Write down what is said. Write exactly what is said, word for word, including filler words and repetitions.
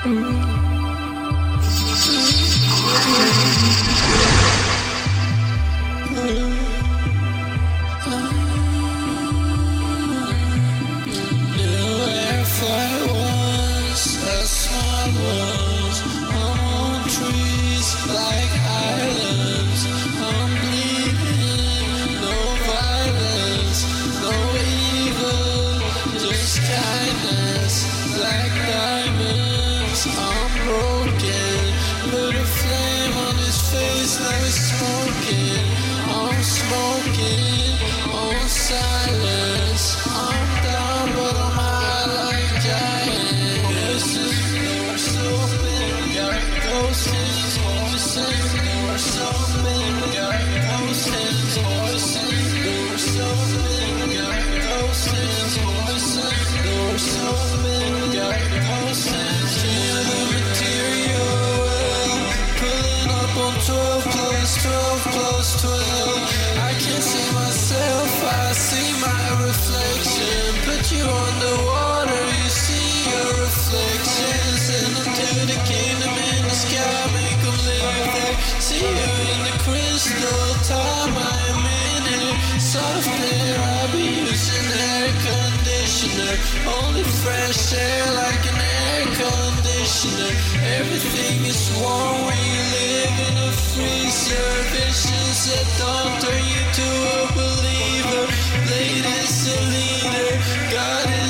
twelve plus twelve plus twelve. I can't see myself, I see my reflection. Put you underwater, you see your reflection. Send them to the kingdom in the sky, make them live there. See you in the crystal, time I am in it. Soft air, I'll be using air conditioner. Only fresh air like an air conditioner. Everything is warm when you live in a freezer. Visions that don't turn you to a believer. Latest a leader, God is